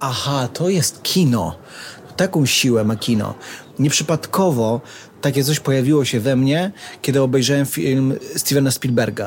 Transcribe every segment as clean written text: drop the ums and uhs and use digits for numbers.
aha, to jest kino. Taką siłę ma kino. Nieprzypadkowo takie coś pojawiło się we mnie, kiedy obejrzałem film Stevena Spielberga.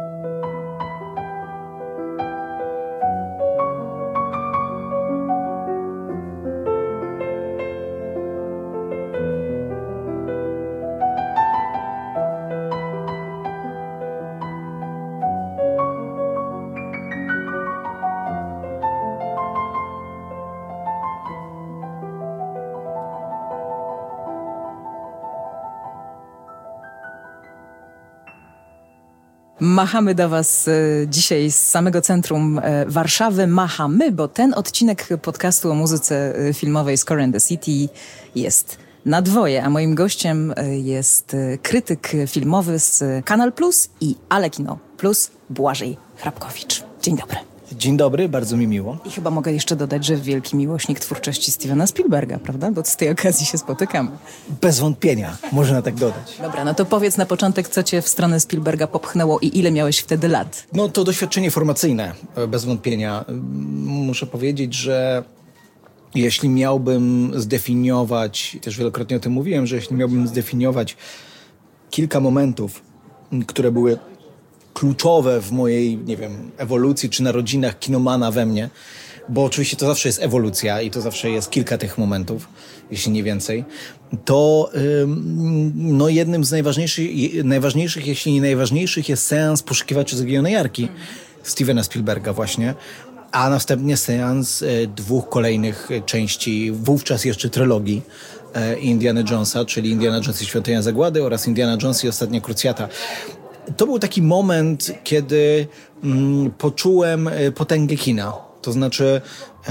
Machamy do Was dzisiaj z samego centrum Warszawy. Machamy, bo ten odcinek podcastu o muzyce filmowej Score and the City jest na dwoje, a moim gościem jest krytyk filmowy z Kanal Plus i Ale Kino Plus, Błażej Hrabkowicz. Dzień dobry. Dzień dobry, bardzo mi miło. I chyba mogę jeszcze dodać, że wielki miłośnik twórczości Stevena Spielberga, prawda? Bo z tej okazji się spotykamy. Bez wątpienia, można tak dodać. Dobra, no to powiedz na początek, co cię w stronę Spielberga popchnęło i ile miałeś wtedy lat? No to doświadczenie formacyjne, bez wątpienia. Muszę powiedzieć, że jeśli miałbym zdefiniować, też wielokrotnie o tym mówiłem, że jeśli miałbym zdefiniować kilka momentów, które były kluczowe w mojej, nie wiem, ewolucji czy narodzinach kinomana we mnie, bo oczywiście to zawsze jest ewolucja i to zawsze jest kilka tych momentów, jeśli nie więcej, to no jednym z najważniejszych, jeśli nie najważniejszych jest seans Poszukiwaczy Zaginionej Arki Stevena Spielberga właśnie, a następnie seans dwóch kolejnych części, wówczas jeszcze trylogii Indiana Jonesa, czyli Indiana Jones i Świątynia Zagłady oraz Indiana Jones i Ostatnia Krucjata. To był taki moment, kiedy poczułem potęgę kina. To znaczy,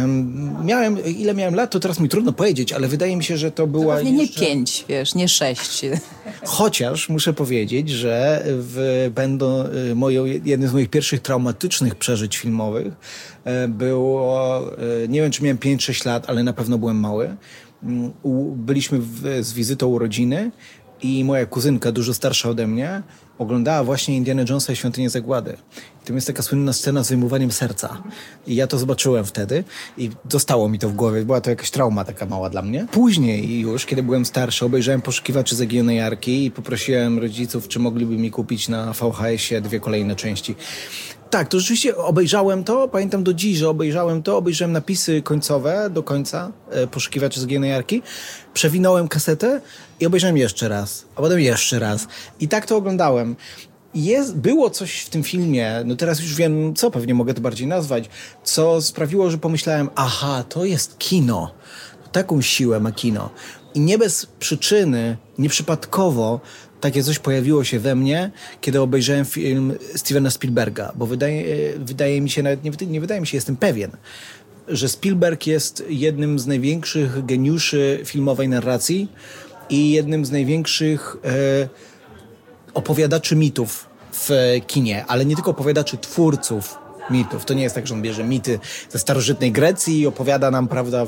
ile miałem lat, to teraz mi trudno powiedzieć, ale wydaje mi się, że to była... Pewnie nie 5, wiesz, nie 6. Chociaż muszę powiedzieć, że jednym z moich pierwszych traumatycznych przeżyć filmowych było, nie wiem czy miałem 5-6 lat, ale na pewno byłem mały. Byliśmy z wizytą u rodziny i moja kuzynka, dużo starsza ode mnie, oglądała właśnie Indiana Jonesa i Świątynię Zagłady. I tam jest taka słynna scena z wyjmowaniem serca. I ja to zobaczyłem wtedy i zostało mi to w głowie. Była to jakaś trauma taka mała dla mnie. Później już, kiedy byłem starszy, obejrzałem Poszukiwaczy Zaginionej Arki i poprosiłem rodziców, czy mogliby mi kupić na VHS-ie 2 kolejne części. Tak, to rzeczywiście obejrzałem to, pamiętam do dziś, że obejrzałem napisy końcowe do końca Poszukiwaczy Zaginionej Arki, przewinąłem kasetę i obejrzałem jeszcze raz, a potem jeszcze raz. I tak to oglądałem. Było coś w tym filmie, no teraz już wiem co, pewnie mogę to bardziej nazwać, co sprawiło, że pomyślałem, aha, to jest kino. Taką siłę ma kino. I nie bez przyczyny, nieprzypadkowo takie coś pojawiło się we mnie, kiedy obejrzałem film Stevena Spielberga, bo wydaje mi się, nawet nie wydaje mi się, jestem pewien, że Spielberg jest jednym z największych geniuszy filmowej narracji i jednym z największych opowiadaczy mitów w kinie, ale nie tylko opowiadaczy, twórców mitów. To nie jest tak, że on bierze mity ze starożytnej Grecji i opowiada nam, prawda,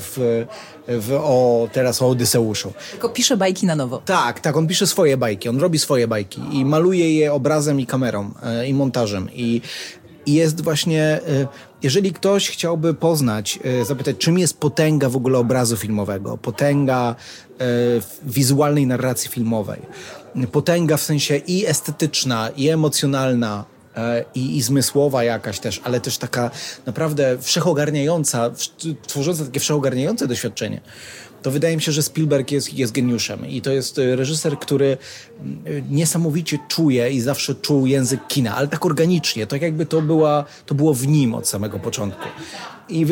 teraz o Odyseuszu. Tylko pisze bajki na nowo. Tak, on pisze swoje bajki, on robi swoje bajki i maluje je obrazem i kamerą i montażem. I jest właśnie, jeżeli ktoś chciałby poznać, zapytać, czym jest potęga w ogóle obrazu filmowego, potęga wizualnej narracji filmowej, potęga w sensie i estetyczna, i emocjonalna, i zmysłowa jakaś też, ale też taka naprawdę wszechogarniająca, tworząca takie wszechogarniające doświadczenie, to wydaje mi się, że Spielberg jest geniuszem i to jest reżyser, który niesamowicie czuje i zawsze czuł język kina, ale tak organicznie, tak jakby to było w nim od samego początku. I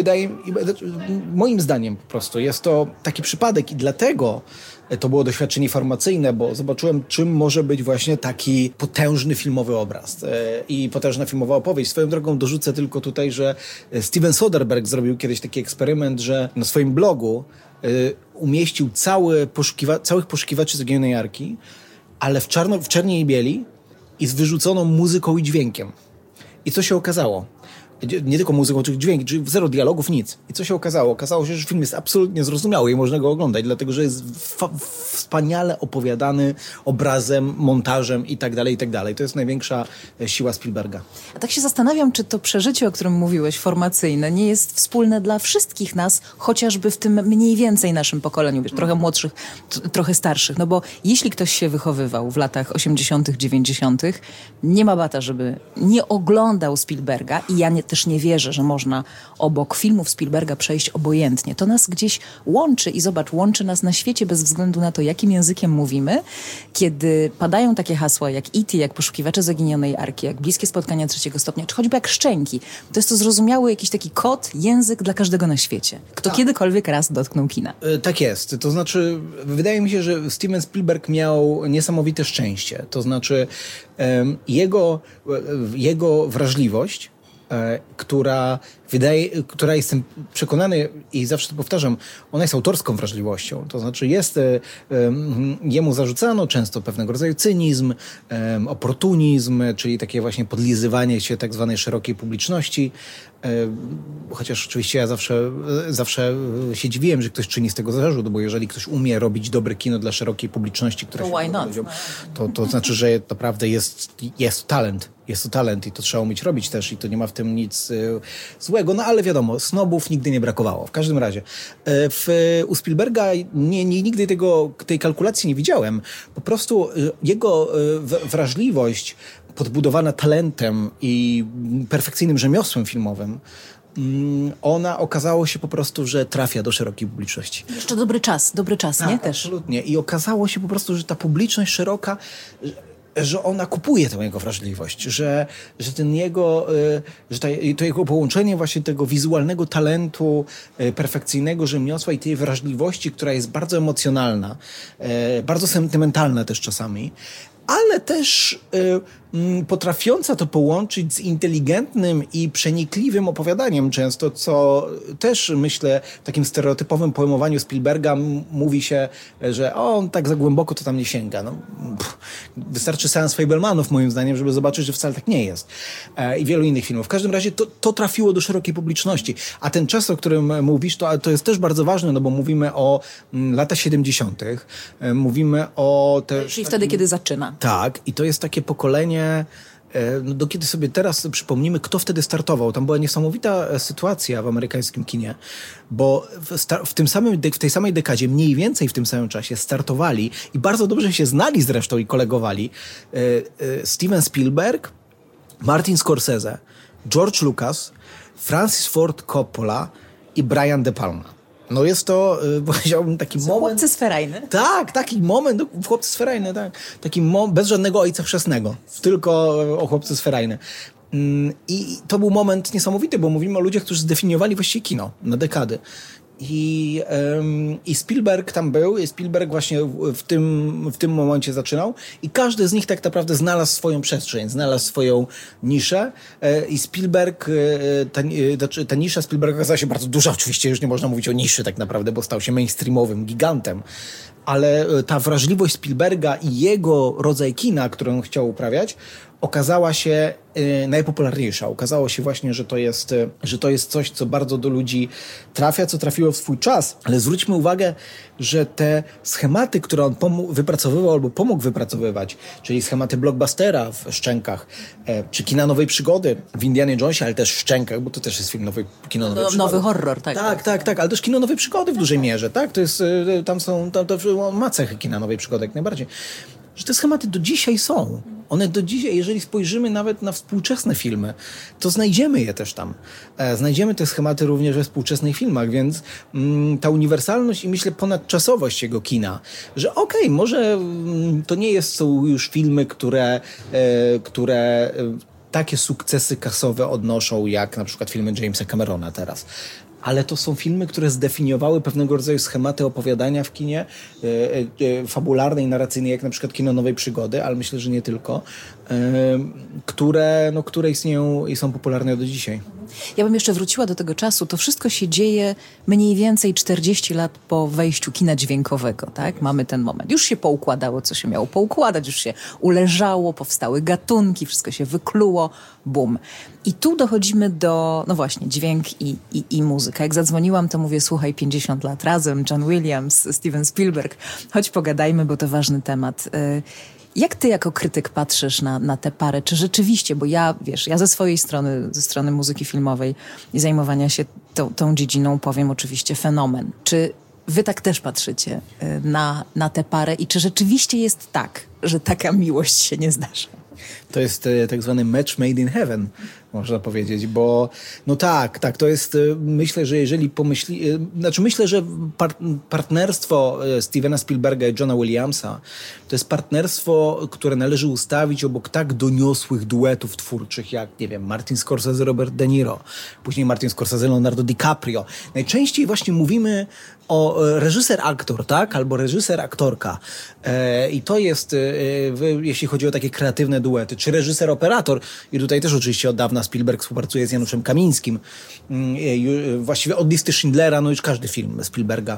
moim zdaniem po prostu jest to taki przypadek i dlatego to było doświadczenie formacyjne, bo zobaczyłem, czym może być właśnie taki potężny filmowy obraz i potężna filmowa opowieść. Swoją drogą dorzucę tylko tutaj, że Steven Soderbergh zrobił kiedyś taki eksperyment, że na swoim blogu umieścił całych Poszukiwaczy Zaginionej Arki, ale w czerni i bieli i z wyrzuconą muzyką i dźwiękiem. I co się okazało? Nie tylko muzyką, czy dźwięki, czy zero dialogów, nic. I co się okazało? Okazało się, że film jest absolutnie zrozumiały i można go oglądać, dlatego że jest wspaniale opowiadany obrazem, montażem i tak dalej, i tak dalej. To jest największa siła Spielberga. A tak się zastanawiam, czy to przeżycie, o którym mówiłeś, formacyjne, nie jest wspólne dla wszystkich nas, chociażby w tym mniej więcej naszym pokoleniu, wiesz, trochę młodszych, trochę starszych. No bo jeśli ktoś się wychowywał w latach 80., 90., nie ma bata, żeby nie oglądał Spielberga i ja też nie wierzę, że można obok filmów Spielberga przejść obojętnie. To nas gdzieś łączy i zobacz, łączy nas na świecie bez względu na to, jakim językiem mówimy. Kiedy padają takie hasła jak E.T., jak Poszukiwacze Zaginionej Arki, jak Bliskie Spotkania Trzeciego Stopnia, czy choćby jak Szczęki. To jest to zrozumiały jakiś taki kod, język dla każdego na świecie. Kto kiedykolwiek raz dotknął kina. Tak jest. To znaczy, wydaje mi się, że Steven Spielberg miał niesamowite szczęście. To znaczy, jego wrażliwość, która jestem przekonany i zawsze to powtarzam, ona jest autorską wrażliwością. To znaczy jemu zarzucano często pewnego rodzaju cynizm, oportunizm, czyli takie właśnie podlizywanie się tak zwanej szerokiej publiczności. Chociaż oczywiście ja zawsze się dziwiłem, że ktoś czyni z tego zarzut, bo jeżeli ktoś umie robić dobre kino dla szerokiej publiczności, która to why not? To znaczy, że naprawdę jest to talent. Jest to talent i to trzeba umieć robić też i to nie ma w tym nic złego. No ale wiadomo, snobów nigdy nie brakowało. W każdym razie u Spielberga nigdy tej kalkulacji nie widziałem. Po prostu jego wrażliwość podbudowana talentem i perfekcyjnym rzemiosłem filmowym, ona okazało się po prostu, że trafia do szerokiej publiczności. Jeszcze dobry czas, tak, nie? Też. Absolutnie. I okazało się po prostu, że ta publiczność szeroka, że ona kupuje tę jego wrażliwość, że to jego połączenie właśnie tego wizualnego talentu, perfekcyjnego rzemiosła i tej wrażliwości, która jest bardzo emocjonalna, bardzo sentymentalna też czasami, ale też potrafiąca to połączyć z inteligentnym i przenikliwym opowiadaniem często, co też myślę w takim stereotypowym pojmowaniu Spielberga mówi się, że on tak za głęboko to tam nie sięga. No, wystarczy seans Fabelmanów moim zdaniem, żeby zobaczyć, że wcale tak nie jest. I wielu innych filmów. W każdym razie to trafiło do szerokiej publiczności. A ten czas, o którym mówisz, to jest też bardzo ważne, no bo mówimy o latach 70. Mówimy o też... Czyli wtedy, kiedy zaczyna. Tak. I to jest takie pokolenie, no kiedy sobie teraz przypomnimy, kto wtedy startował. Tam była niesamowita sytuacja w amerykańskim kinie, bo w tej samej dekadzie, mniej więcej w tym samym czasie startowali i bardzo dobrze się znali zresztą i kolegowali Steven Spielberg, Martin Scorsese, George Lucas, Francis Ford Coppola i Brian De Palma. No jest to, powiedziałbym, taki moment... Chłopcy sferajny. Tak, taki moment, chłopcy sferajny, tak. Taki bez żadnego ojca chrzestnego, tylko o chłopcy sferajny. I to był moment niesamowity, bo mówimy o ludziach, którzy zdefiniowali właściwie kino na dekady. I Spielberg tam był, i Spielberg właśnie w tym momencie zaczynał i każdy z nich tak naprawdę znalazł swoją przestrzeń, znalazł swoją niszę i Spielberg, ta nisza Spielberga okazała się bardzo duża, oczywiście już nie można mówić o niszy tak naprawdę, bo stał się mainstreamowym gigantem, ale ta wrażliwość Spielberga i jego rodzaj kina, który on chciał uprawiać, okazała się najpopularniejsza. Okazało się właśnie, że to jest coś, co bardzo do ludzi trafia, co trafiło w swój czas. Ale zwróćmy uwagę, że te schematy, które on wypracowywał albo pomógł wypracowywać, czyli schematy blockbustera w Szczękach, czy kina nowej przygody w Indianie Jonesie, ale też w Szczękach, bo to też jest film kino nowej przygody. Nowy horror, tak. Tak, ale też kino nowej przygody w dużej mierze, tak? To jest, tam ma cechy kina nowej przygody jak najbardziej. Że te schematy do dzisiaj są. One do dzisiaj, jeżeli spojrzymy nawet na współczesne filmy, to znajdziemy je też tam. Znajdziemy te schematy również we współczesnych filmach, więc ta uniwersalność i myślę ponadczasowość jego kina, że może to nie są już filmy, które takie sukcesy kasowe odnoszą, jak na przykład filmy Jamesa Camerona teraz. ale to są filmy, które zdefiniowały pewnego rodzaju schematy opowiadania w kinie fabularnej, narracyjnej, jak na przykład kino nowej przygody, ale myślę, że nie tylko, które istnieją i są popularne do dzisiaj. Ja bym jeszcze wróciła do tego czasu. To wszystko się dzieje mniej więcej 40 lat po wejściu kina dźwiękowego, tak? Mamy ten moment. Już się poukładało, co się miało poukładać, już się uleżało, powstały gatunki, wszystko się wykluło, bum. I tu dochodzimy do, no właśnie, dźwięk i muzyka. Jak zadzwoniłam, to mówię, słuchaj, 50 lat razem, John Williams, Steven Spielberg, chodź pogadajmy, bo to ważny temat. Jak ty jako krytyk patrzysz na tę parę? Czy rzeczywiście, bo ja ze swojej strony, ze strony muzyki filmowej i zajmowania się tą dziedziną, powiem oczywiście fenomen. Czy wy tak też patrzycie na tę parę i czy rzeczywiście jest tak, że taka miłość się nie zdarza? To jest tak zwany match made in heaven, można powiedzieć, bo no tak, to jest, myślę, że jeżeli myślę, że partnerstwo Stevena Spielberga i Johna Williamsa to jest partnerstwo, które należy ustawić obok tak doniosłych duetów twórczych, jak, nie wiem, Martin Scorsese, Robert De Niro, później Martin Scorsese, Leonardo DiCaprio. Najczęściej właśnie mówimy o reżyser-aktor, tak? Albo reżyser-aktorka. I to jest, jeśli chodzi o takie kreatywne duety. Czy reżyser-operator? I tutaj też oczywiście od dawna Spielberg współpracuje z Januszem Kamińskim. Właściwie od listy Schindlera, no już każdy film Spielberga,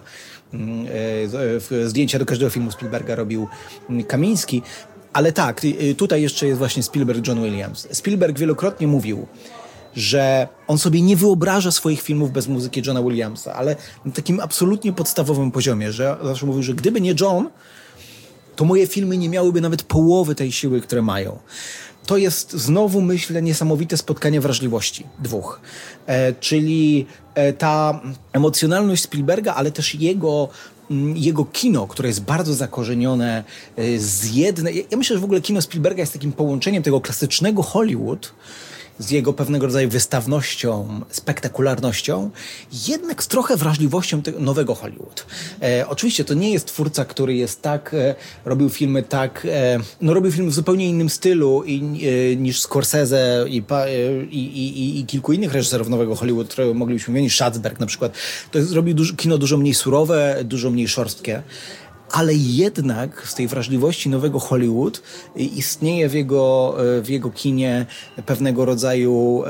zdjęcia do każdego filmu Spielberga robił Kamiński. Ale tak, tutaj jeszcze jest właśnie Spielberg, John Williams. Spielberg wielokrotnie mówił, że on sobie nie wyobraża swoich filmów bez muzyki Johna Williamsa, ale na takim absolutnie podstawowym poziomie, że zawsze mówił, że gdyby nie John, to moje filmy nie miałyby nawet połowy tej siły, które mają. To jest znowu, myślę, niesamowite spotkanie wrażliwości dwóch. Czyli ta emocjonalność Spielberga, ale też jego kino, które jest bardzo zakorzenione z jednej... Ja myślę, że w ogóle kino Spielberga jest takim połączeniem tego klasycznego Hollywood z jego pewnego rodzaju wystawnością, spektakularnością, jednak z trochę wrażliwością tego nowego Hollywood. Oczywiście to nie jest twórca, który jest robił filmy robił filmy w zupełnie innym stylu niż Scorsese i kilku innych reżyserów nowego Hollywood, które moglibyśmy wymienić, Schatzberg na przykład. To zrobił kino dużo mniej surowe, dużo mniej szorstkie. Ale jednak z tej wrażliwości nowego Hollywood istnieje w jego kinie pewnego rodzaju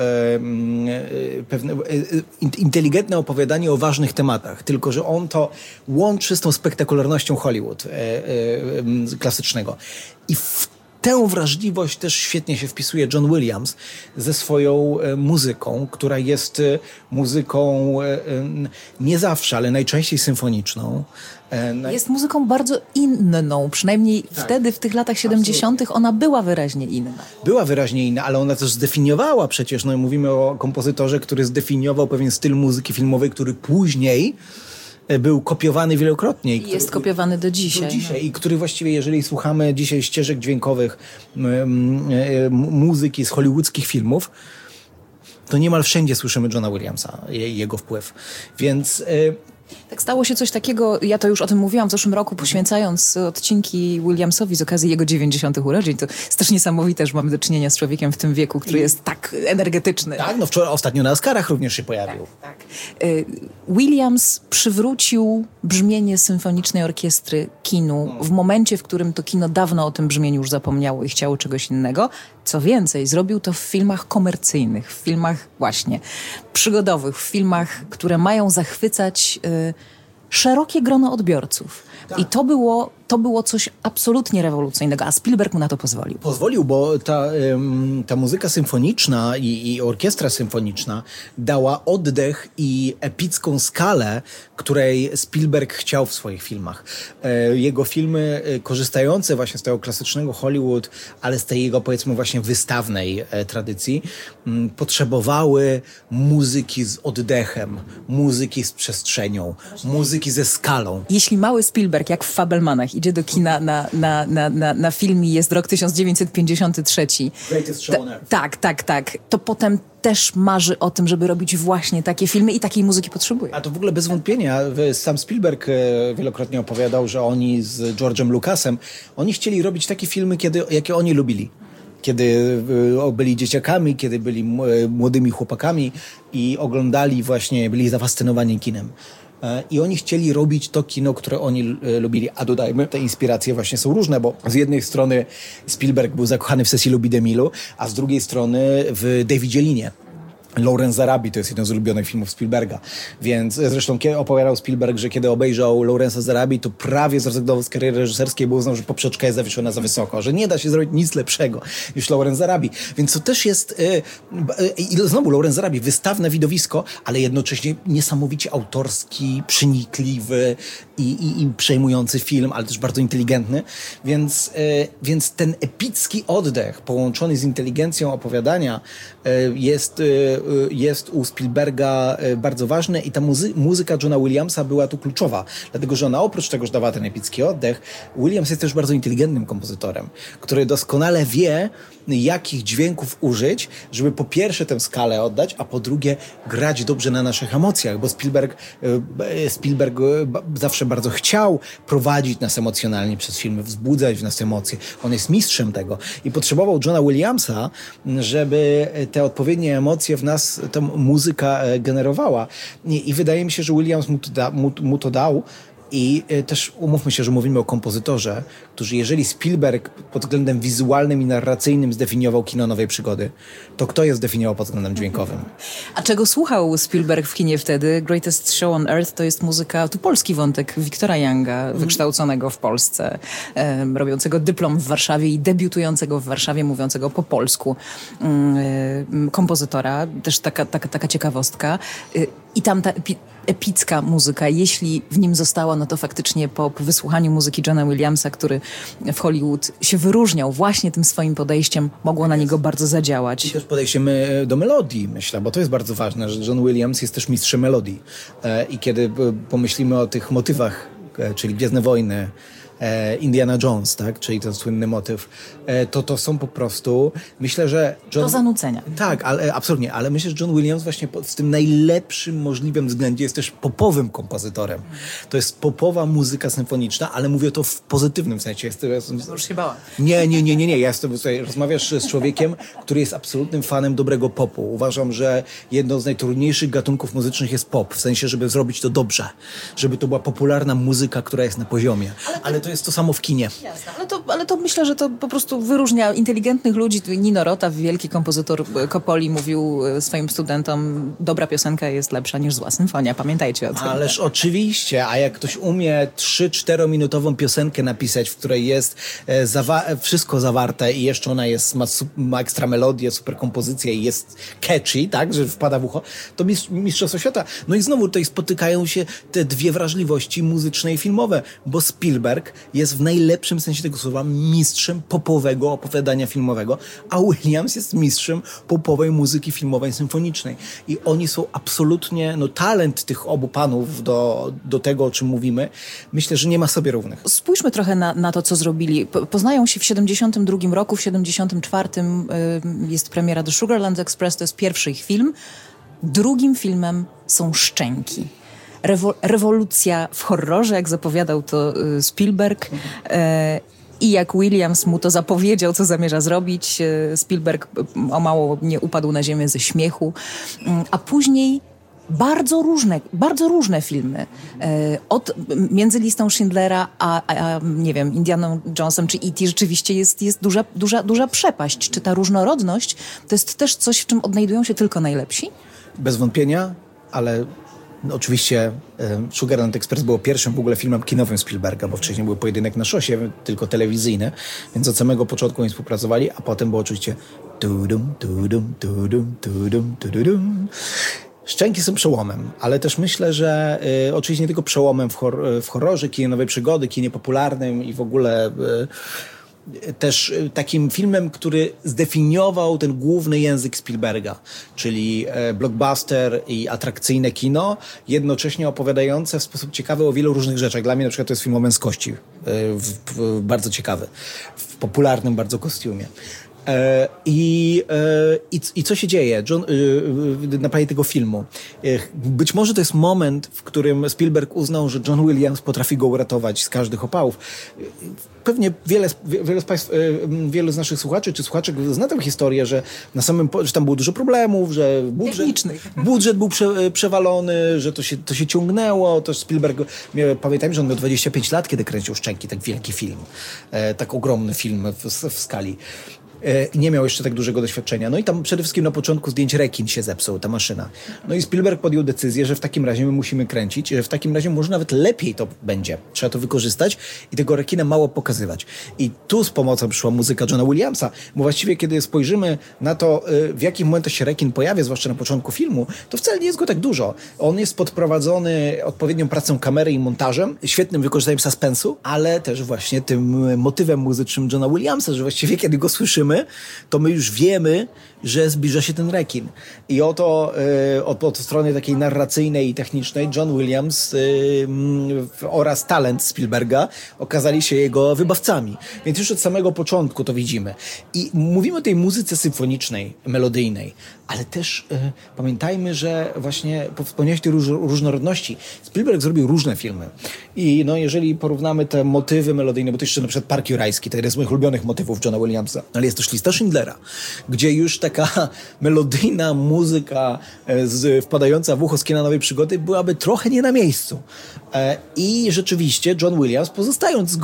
inteligentne opowiadanie o ważnych tematach, tylko że on to łączy z tą spektakularnością Hollywood klasycznego. I w tę wrażliwość też świetnie się wpisuje John Williams ze swoją muzyką, która jest muzyką nie zawsze, ale najczęściej symfoniczną. Jest muzyką bardzo inną, przynajmniej wtedy, w tych latach 70. ona była wyraźnie inna. Była wyraźnie inna, ale ona też zdefiniowała przecież, mówimy o kompozytorze, który zdefiniował pewien styl muzyki filmowej, który później był kopiowany wielokrotnie. I jest kopiowany do dzisiaj. I który właściwie, jeżeli słuchamy dzisiaj ścieżek dźwiękowych muzyki z hollywoodzkich filmów, to niemal wszędzie słyszymy Johna Williamsa i jego wpływ. Więc... Tak stało się coś takiego, ja to już o tym mówiłam w zeszłym roku, poświęcając odcinki Williamsowi z okazji jego 90. urodzin. To jest też niesamowite, że mamy do czynienia z człowiekiem w tym wieku, który jest tak energetyczny. Tak, ostatnio na Oscarach również się pojawił. Tak. Williams przywrócił brzmienie symfonicznej orkiestry kinu w momencie, w którym to kino dawno o tym brzmieniu już zapomniało i chciało czegoś innego. Co więcej, zrobił to w filmach komercyjnych, w filmach właśnie przygodowych, w filmach, które mają zachwycać szerokie grono odbiorców. Tak. I to było coś absolutnie rewolucyjnego, a Spielberg mu na to pozwolił. Pozwolił, bo ta muzyka symfoniczna i orkiestra symfoniczna dała oddech i epicką skalę, której Spielberg chciał w swoich filmach. Jego filmy korzystające właśnie z tego klasycznego Hollywood, ale z tej jego, powiedzmy, właśnie wystawnej tradycji, potrzebowały muzyki z oddechem, muzyki z przestrzenią, muzyki ze skalą. Jeśli mały Spielberg, jak w Fabelmanach, idzie do kina na film i jest rok 1953. Greatest Show on Earth. Tak. To potem też marzy o tym, żeby robić właśnie takie filmy i takiej muzyki potrzebuje. A to w ogóle bez wątpienia. Sam Spielberg wielokrotnie opowiadał, że oni z George'em Lucasem, oni chcieli robić takie filmy, jakie oni lubili. kiedy byli dzieciakami, kiedy byli młodymi chłopakami i oglądali właśnie, byli zafascynowani kinem. I oni chcieli robić to kino, które oni lubili. A dodajmy, te inspiracje właśnie są różne, bo z jednej strony Spielberg był zakochany w Cecilu B. DeMille, a z drugiej strony w Davidzie Linie. Lawrence Zarabi to jest jeden z ulubionych filmów Spielberga. Więc zresztą opowiadał Spielberg, że kiedy obejrzał Lawrence'a Zarabi, to prawie zrezygnował z kariery reżyserskiej, bo uznał, że poprzeczka jest zawieszona za wysoko, że nie da się zrobić nic lepszego niż Lawrence Zarabi. Więc to też jest i znowu Lawrence Zarabi, wystawne widowisko, ale jednocześnie niesamowicie autorski, przenikliwy i przejmujący film, ale też bardzo inteligentny. Więc ten epicki oddech połączony z inteligencją opowiadania jest u Spielberga bardzo ważne i ta muzyka Johna Williamsa była tu kluczowa, dlatego że ona oprócz tego, że dawała ten epicki oddech, Williams jest też bardzo inteligentnym kompozytorem, który doskonale wie, jakich dźwięków użyć, żeby po pierwsze tę skalę oddać, a po drugie grać dobrze na naszych emocjach, bo Spielberg zawsze bardzo chciał prowadzić nas emocjonalnie przez filmy, wzbudzać w nas emocje. On jest mistrzem tego i potrzebował Johna Williamsa, żeby te odpowiednie emocje w nas ta muzyka generowała. I wydaje mi się, że Williams mu to dał. I też umówmy się, że mówimy o kompozytorze, którzy jeżeli Spielberg pod względem wizualnym i narracyjnym zdefiniował kino nowej przygody, to kto je zdefiniował pod względem dźwiękowym? A czego słuchał Spielberg w kinie wtedy? Greatest Show on Earth to jest muzyka, tu polski wątek Wiktora Younga, wykształconego w Polsce, robiącego dyplom w Warszawie i debiutującego w Warszawie, mówiącego po polsku kompozytora. Też taka ciekawostka. I tam ta epicka muzyka, jeśli w nim została, no to faktycznie po wysłuchaniu muzyki Johna Williamsa, który w Hollywood się wyróżniał właśnie tym swoim podejściem, mogło na niego bardzo zadziałać. I też podejściem do melodii, myślę, bo to jest bardzo ważne, że John Williams jest też mistrzem melodii. I kiedy pomyślimy o tych motywach, czyli Gwiezdne Wojny, Indiana Jones, tak? Czyli ten słynny motyw, to są po prostu, myślę, że do zanudzenia. Tak, absolutnie, ale myślę, że John Williams właśnie w tym najlepszym możliwym względzie jest też popowym kompozytorem. To jest popowa muzyka symfoniczna, ale mówię to w pozytywnym sensie. Już się bałam. Nie. Ja rozmawiasz z człowiekiem, który jest absolutnym fanem dobrego popu. Uważam, że jedną z najtrudniejszych gatunków muzycznych jest pop, w sensie, żeby zrobić to dobrze. Żeby to była popularna muzyka, która jest na poziomie. Ale to jest to samo w kinie. Jasne, ale to myślę, że to po prostu wyróżnia inteligentnych ludzi. Nino Rota, wielki kompozytor Coppoli, mówił swoim studentom, dobra piosenka jest lepsza niż zła symfonia. Pamiętajcie o tym. Ależ oczywiście, a jak ktoś umie 3-4 minutową piosenkę napisać, w której jest wszystko zawarte i jeszcze ona ma ekstra melodię, super kompozycję i jest catchy, tak, że wpada w ucho, to mistrzostwo świata. No i znowu tutaj spotykają się te dwie wrażliwości muzyczne i filmowe, bo Spielberg jest w najlepszym sensie tego słowa mistrzem popowego opowiadania filmowego, a Williams jest mistrzem popowej muzyki filmowej symfonicznej. I oni są absolutnie, talent tych obu panów do tego, o czym mówimy, myślę, że nie ma sobie równych. Spójrzmy trochę na to, co zrobili. Poznają się w 72 roku, w 74 jest premiera The Sugarland Express, to jest pierwszy ich film. Drugim filmem są Szczęki. Rewolucja w horrorze, jak zapowiadał to Spielberg. I jak Williams mu to zapowiedział, co zamierza zrobić, Spielberg o mało nie upadł na ziemię ze śmiechu. A później bardzo różne filmy. Między listą Schindlera a nie wiem, Indianą Jonesem czy E.T. rzeczywiście jest duża przepaść. Czy ta różnorodność to jest też coś, w czym odnajdują się tylko najlepsi? Bez wątpienia, ale oczywiście Sugarland Express było pierwszym w ogóle filmem kinowym Spielberga, bo wcześniej był Pojedynek na szosie, tylko telewizyjny, więc od samego początku oni współpracowali, a potem było oczywiście Szczęki są przełomem, ale też myślę, że oczywiście nie tylko przełomem w horrorze, kinie nowej przygody, kinie popularnym i w ogóle też takim filmem, który zdefiniował ten główny język Spielberga, czyli blockbuster i atrakcyjne kino, jednocześnie opowiadające w sposób ciekawy o wielu różnych rzeczach. Dla mnie na przykład to jest film o męskości, bardzo ciekawy, w popularnym bardzo kostiumie. I co się dzieje na planie tego filmu? Być może to jest moment, w którym Spielberg uznał, że John Williams potrafi go uratować z każdych opałów. Pewnie wielu z naszych słuchaczy czy słuchaczek zna tę historię, że że tam było dużo problemów, że budżet był przewalony, że to się ciągnęło. To Spielberg, pamiętajmy, że on miał 25 lat, kiedy kręcił Szczęki, tak wielki film, tak ogromny film w skali. I nie miał jeszcze tak dużego doświadczenia. No i tam przede wszystkim na początku zdjęć rekin się zepsuł, ta maszyna. No i Spielberg podjął decyzję, że w takim razie my musimy kręcić, że w takim razie może nawet lepiej to będzie. Trzeba to wykorzystać i tego rekina mało pokazywać. I tu z pomocą przyszła muzyka Johna Williamsa, bo właściwie kiedy spojrzymy na to, w jakich momentach się rekin pojawia, zwłaszcza na początku filmu, to wcale nie jest go tak dużo. On jest podprowadzony odpowiednią pracą kamery i montażem, świetnym wykorzystaniem suspensu, ale też właśnie tym motywem muzycznym Johna Williamsa, że właściwie kiedy go słyszymy, to my już wiemy, że zbliża się ten rekin. I oto od strony takiej narracyjnej i technicznej John Williams oraz talent Spielberga okazali się jego wybawcami. Więc już od samego początku to widzimy. I mówimy o tej muzyce symfonicznej, melodyjnej, ale też pamiętajmy, że właśnie wspomniałeś tej różnorodności. Spielberg zrobił różne filmy. I no, jeżeli porównamy te motywy melodyjne, bo to jeszcze na przykład Park Jurajski, to jeden z moich ulubionych motywów Johna Williamsa, ale jest też Lista Schindlera, gdzie już taka melodyjna muzyka wpadająca w ucho z kina Nowej Przygody byłaby trochę nie na miejscu. I rzeczywiście John Williams, pozostając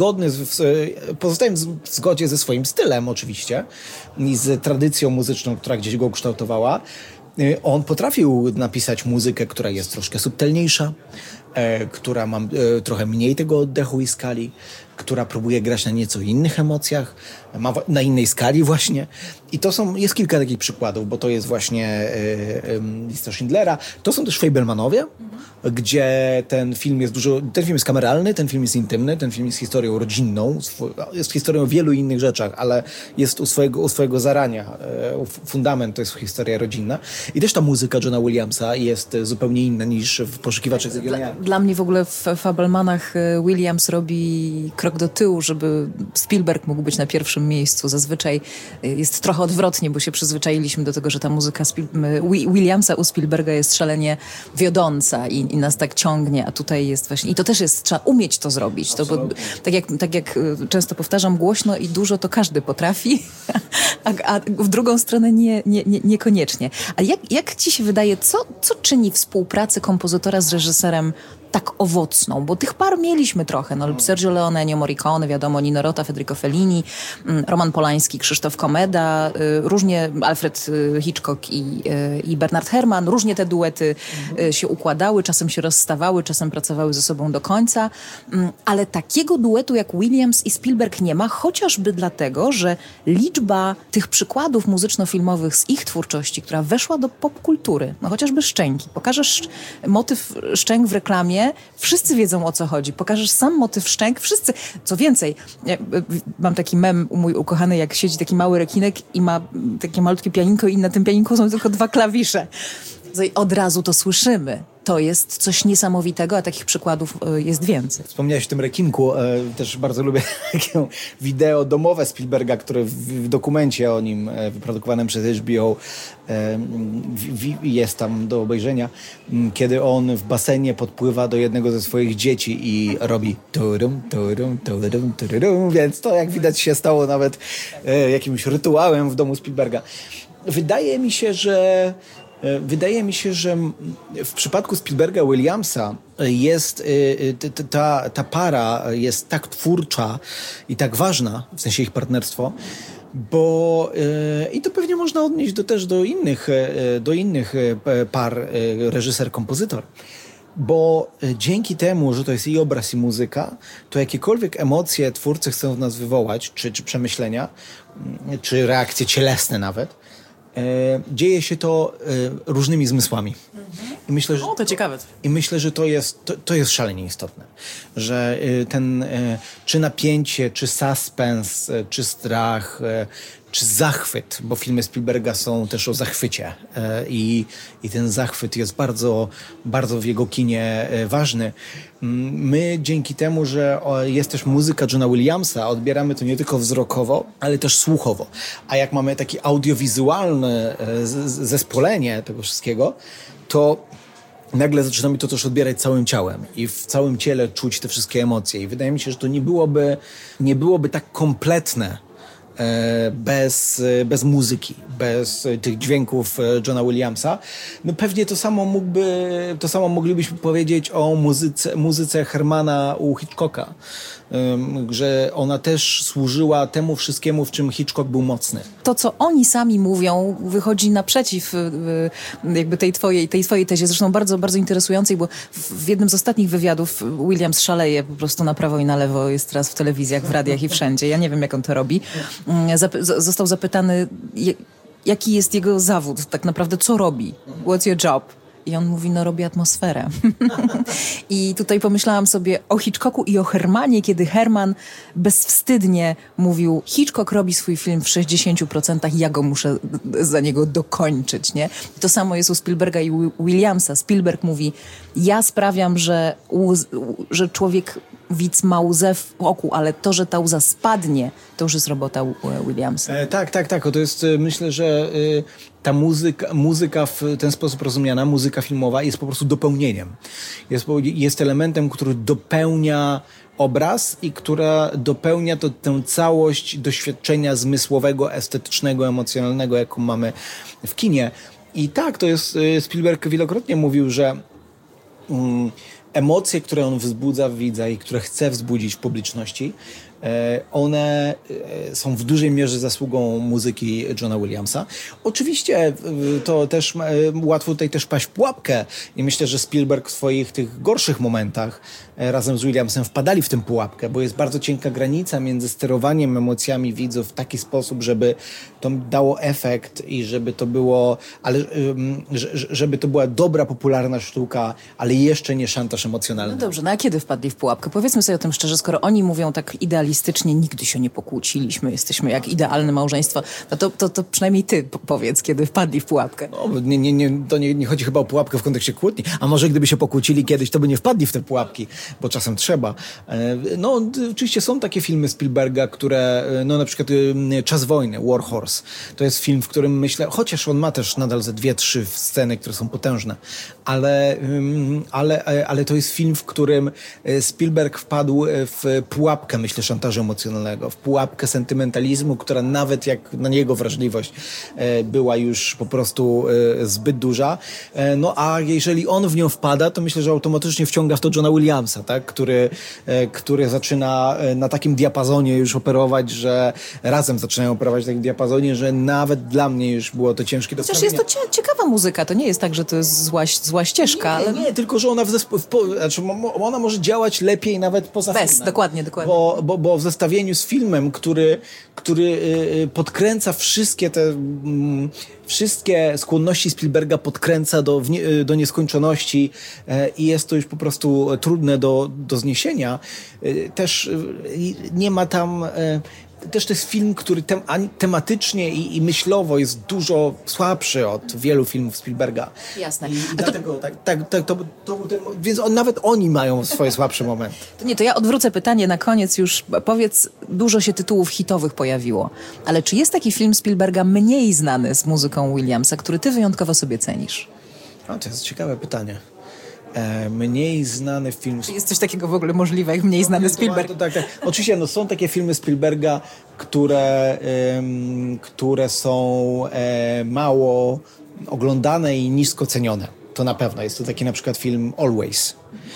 w zgodzie ze swoim stylem oczywiście i z tradycją muzyczną, która gdzieś go kształtowała, on potrafił napisać muzykę, która jest troszkę subtelniejsza, która ma trochę mniej tego oddechu i skali, która próbuje grać na nieco innych emocjach, na innej skali właśnie. I jest kilka takich przykładów, bo to jest właśnie Lista Schindlera. To są też Fabelmanowie, gdzie ten film jest kameralny, ten film jest intymny, ten film jest historią rodzinną, jest historią o wielu innych rzeczach, ale jest u swojego zarania. Fundament to jest historia rodzinna. I też ta muzyka Johna Williamsa jest zupełnie inna niż w Poszukiwaczach Zaginionych. Dla mnie w ogóle w Fabelmanach Williams robi krok do tyłu, żeby Spielberg mógł być na pierwszym miejscu. Zazwyczaj jest trochę odwrotnie, bo się przyzwyczailiśmy do tego, że ta muzyka Williamsa u Spielberga jest szalenie wiodąca i nas tak ciągnie, a tutaj jest właśnie... I to też jest... Trzeba umieć to zrobić. To, bo, tak jak często powtarzam, głośno i dużo to każdy potrafi, a w drugą stronę niekoniecznie. A jak ci się wydaje, co czyni współpracę kompozytora z reżyserem tak owocną, bo tych par mieliśmy trochę. No, Sergio Leone, Ennio Morricone, wiadomo, Nino Rota, Federico Fellini, Roman Polański, Krzysztof Komeda, różnie Alfred Hitchcock i Bernard Herrmann, różnie te duety się układały, czasem się rozstawały, czasem pracowały ze sobą do końca, ale takiego duetu jak Williams i Spielberg nie ma, chociażby dlatego, że liczba tych przykładów muzyczno-filmowych z ich twórczości, która weszła do popkultury, no chociażby Szczęki. Pokażesz motyw Szczęk w reklamie, wszyscy wiedzą, o co chodzi. Pokażesz sam motyw Szczęk, wszyscy. Co więcej, mam taki mem mój ukochany, jak siedzi taki mały rekinek i ma takie malutkie pianinko i na tym pianinku są tylko 2 klawisze. I od razu to słyszymy. To jest coś niesamowitego, a takich przykładów jest więcej. Wspomniałeś o tym rekinku. Też bardzo lubię takie wideo domowe Spielberga, które w dokumencie o nim wyprodukowanym przez HBO jest tam do obejrzenia, kiedy on w basenie podpływa do jednego ze swoich dzieci i robi turum, turum, turum, turum, więc to jak widać się stało nawet jakimś rytuałem w domu Spielberga. Wydaje mi się, że w przypadku Spielberga Williamsa jest ta para jest tak twórcza i tak ważna, w sensie ich partnerstwo, bo i to pewnie można odnieść też do innych par reżyser-kompozytor. Bo dzięki temu, że to jest i obraz, i muzyka, to jakiekolwiek emocje twórcy chcą w nas wywołać, czy przemyślenia, czy reakcje cielesne nawet, dzieje się to różnymi zmysłami. I myślę, że, to ciekawe. I myślę, że to jest szalenie istotne. Że ten czy napięcie, czy suspens, czy strach, czy zachwyt, bo filmy Spielberga są też o zachwycie i ten zachwyt jest bardzo, bardzo w jego kinie ważny. My dzięki temu, że jest też muzyka Johna Williamsa, odbieramy to nie tylko wzrokowo, ale też słuchowo. A jak mamy takie audiowizualne zespolenie tego wszystkiego, to nagle zaczynamy to też odbierać całym ciałem i w całym ciele czuć te wszystkie emocje. I wydaje mi się, że to nie byłoby tak kompletne bez muzyki, bez tych dźwięków Johna Williamsa. No pewnie to samo moglibyśmy powiedzieć o muzyce Hermana u Hitchcocka, że ona też służyła temu wszystkiemu, w czym Hitchcock był mocny. To, co oni sami mówią, wychodzi naprzeciw jakby tej twojej tezie, zresztą bardzo, bardzo interesującej, bo w jednym z ostatnich wywiadów Williams szaleje po prostu na prawo i na lewo, jest teraz w telewizjach, w radiach i wszędzie. Ja nie wiem, jak on to robi. Został zapytany, jaki jest jego zawód, tak naprawdę co robi, what's your job? I on mówi, no robię atmosferę. I tutaj pomyślałam sobie o Hitchcocku i o Hermanie, kiedy Herman bezwstydnie mówił, Hitchcock robi swój film w 60%, ja go muszę za niego dokończyć, nie? I to samo jest u Spielberga i Williamsa. Spielberg mówi, ja sprawiam, że widz ma łzę w oku, ale to, że ta łza spadnie, to już jest robota Williamsa. Tak. To jest, myślę, że ta muzyka w ten sposób rozumiana, muzyka filmowa jest po prostu dopełnieniem. Jest elementem, który dopełnia obraz i która dopełnia tę całość doświadczenia zmysłowego, estetycznego, emocjonalnego, jaką mamy w kinie. I tak, to jest, Spielberg wielokrotnie mówił, że emocje, które on wzbudza w widza i które chce wzbudzić w publiczności, one są w dużej mierze zasługą muzyki Johna Williamsa. Oczywiście to też łatwo tutaj też paść w pułapkę i myślę, że Spielberg w swoich tych gorszych momentach razem z Williamsem wpadali w tę pułapkę, bo jest bardzo cienka granica między sterowaniem emocjami widzów w taki sposób, żeby to dało efekt i żeby to było, ale żeby to była dobra, popularna sztuka, ale jeszcze nie szantaż emocjonalny. No dobrze, no a kiedy wpadli w pułapkę? Powiedzmy sobie o tym szczerze, skoro oni mówią tak idealistycznie, nigdy się nie pokłóciliśmy, jesteśmy jak idealne małżeństwo, to przynajmniej ty powiedz, kiedy wpadli w pułapkę. No, to nie chodzi chyba o pułapkę w kontekście kłótni, a może gdyby się pokłócili kiedyś, to by nie wpadli w te pułapki, bo czasem trzeba. No, oczywiście są takie filmy Spielberga, które, no na przykład Czas wojny, War Horse, to jest film, w którym myślę, chociaż on ma też nadal ze 2-3 sceny, które są potężne, ale to jest film, w którym Spielberg wpadł w pułapkę, myślę, szantażu emocjonalnego, w pułapkę sentymentalizmu, która nawet jak na jego wrażliwość była już po prostu zbyt duża. No a jeżeli on w nią wpada, to myślę, że automatycznie wciąga w to Johna Williamsa, tak? który zaczyna na takim diapazonie już operować, że razem zaczynają operować w takim diapazonie, że nawet dla mnie już było to ciężkie do Chociaż jest to ciekawa muzyka, to nie jest tak, że to jest zła ścieżka. Ale... Nie, tylko że ona ona może działać lepiej nawet poza filmem. Dokładnie. Bo w zestawieniu z filmem, który podkręca wszystkie skłonności Spielberga, podkręca do nieskończoności i jest to już po prostu trudne do zniesienia. Też nie ma tam... Też to jest film, który tematycznie i myślowo jest dużo słabszy od wielu filmów Spielberga. Jasne. I dlatego więc nawet oni mają swoje słabsze momenty. To ja odwrócę pytanie na koniec już. Powiedz, dużo się tytułów hitowych pojawiło, ale czy jest taki film Spielberga mniej znany z muzyką Williamsa, który ty wyjątkowo sobie cenisz? To jest ciekawe pytanie. Mniej znany film... Czy jest coś takiego w ogóle możliwe, jak mniej znany Spielberg? Tak. Oczywiście są takie filmy Spielberga, które są mało oglądane i nisko cenione. To na pewno. Jest to taki na przykład film Always.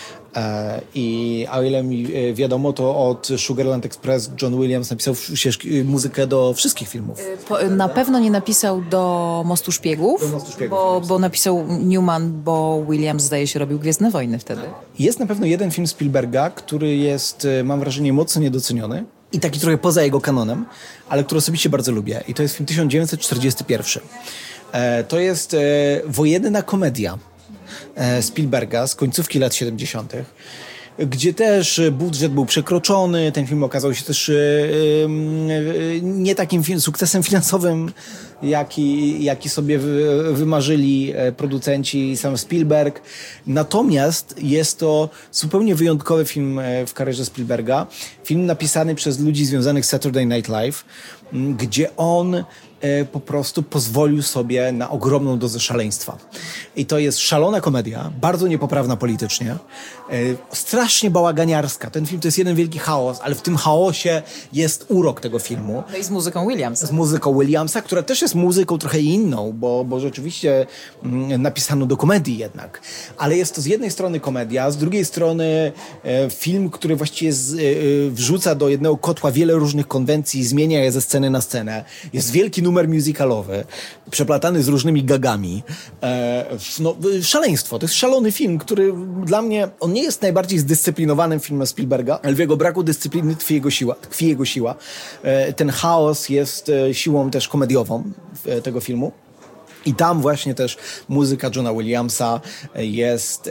I o ile mi wiadomo, to od Sugarland Express John Williams napisał muzykę do wszystkich filmów. Na pewno nie napisał do Mostu Szpiegów, bo napisał Newman, bo Williams, zdaje się, robił Gwiezdne Wojny wtedy. Jest na pewno jeden film Spielberga, który jest, mam wrażenie, mocno niedoceniony i taki trochę poza jego kanonem, ale który osobiście bardzo lubię. I to jest film 1941. To jest wojenna komedia Spielberga z końcówki lat 70. gdzie też budżet był przekroczony. Ten film okazał się też nie takim sukcesem finansowym, jaki sobie wymarzyli producenci i sam Spielberg. Natomiast jest to zupełnie wyjątkowy film w karierze Spielberga. Film napisany przez ludzi związanych z Saturday Night Live, gdzie on po prostu pozwolił sobie na ogromną dozę szaleństwa. I to jest szalona komedia, bardzo niepoprawna politycznie, strasznie bałaganiarska. Ten film to jest jeden wielki chaos, ale w tym chaosie jest urok tego filmu. No i z muzyką Williamsa. Z muzyką Williamsa, która też jest muzyką trochę inną, bo rzeczywiście napisano do komedii jednak. Ale jest to z jednej strony komedia, z drugiej strony film, który właściwie wrzuca do jednego kotła wiele różnych konwencji i zmienia je ze sceny na scenę. Jest wielki numer musicalowy, przeplatany z różnymi gagami. Szaleństwo. To jest szalony film, który dla mnie, on nie jest najbardziej zdyscyplinowanym filmem Spielberga, ale w jego braku dyscypliny tkwi jego siła. Ten chaos jest siłą też komediową tego filmu. I tam właśnie też muzyka Johna Williamsa jest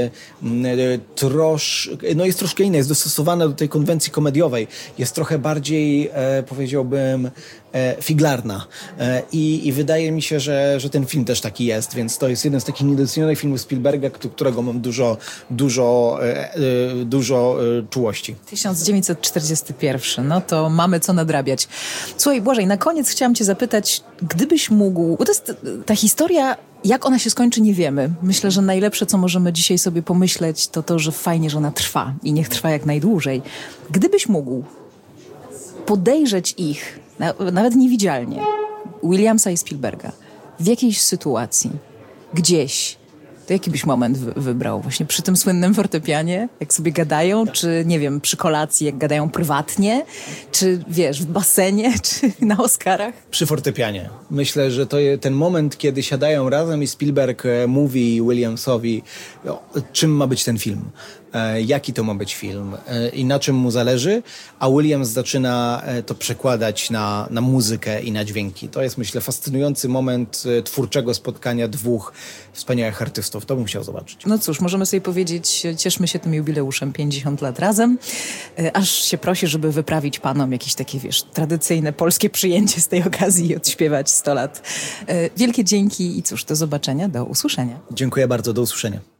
jest troszkę inna, jest dostosowana do tej konwencji komediowej. Jest trochę bardziej, powiedziałbym, figlarna. I wydaje mi się, że ten film też taki jest, więc to jest jeden z takich niedocenionych filmów Spielberga, którego mam dużo czułości. 1941, no to mamy co nadrabiać. Słuchaj, Błażej, na koniec chciałam cię zapytać, gdybyś mógł, bo to jest ta historia, jak ona się skończy, nie wiemy. Myślę, że najlepsze, co możemy dzisiaj sobie pomyśleć, to to, że fajnie, że ona trwa i niech trwa jak najdłużej. Gdybyś mógł podejrzeć ich, nawet niewidzialnie, Williamsa i Spielberga, w jakiejś sytuacji, gdzieś, to jaki byś moment wybrał? Właśnie przy tym słynnym fortepianie, jak sobie gadają, czy nie wiem, przy kolacji, jak gadają prywatnie, czy wiesz, w basenie, czy na Oscarach? Przy fortepianie. Myślę, że to jest ten moment, kiedy siadają razem i Spielberg mówi Williamsowi, czym ma być ten film. Jaki to ma być film i na czym mu zależy, a Williams zaczyna to przekładać na muzykę i na dźwięki. To jest, myślę, fascynujący moment twórczego spotkania dwóch wspaniałych artystów. To bym chciał zobaczyć. No cóż, możemy sobie powiedzieć, cieszmy się tym jubileuszem, 50 lat razem. Aż się prosi, żeby wyprawić panom jakieś takie, wiesz, tradycyjne polskie przyjęcie z tej okazji i odśpiewać 100 lat. Wielkie dzięki i cóż, do zobaczenia, do usłyszenia. Dziękuję bardzo, do usłyszenia.